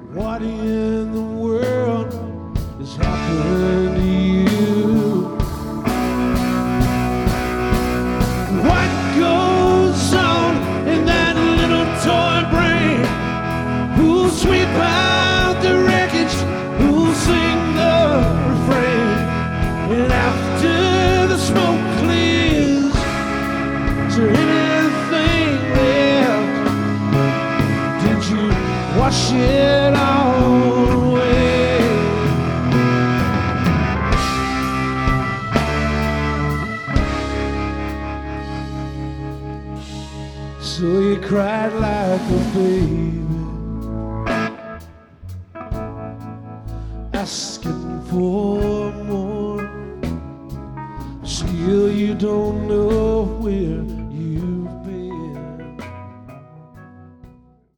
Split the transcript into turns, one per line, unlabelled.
What in the world has happened to you? What goes on in that little toy brain? Who'll sweep out the wreckage? Who'll sing the refrain? And after the smoke clears, is there anything left? Did you wash it all away? So you cried like a baby, asking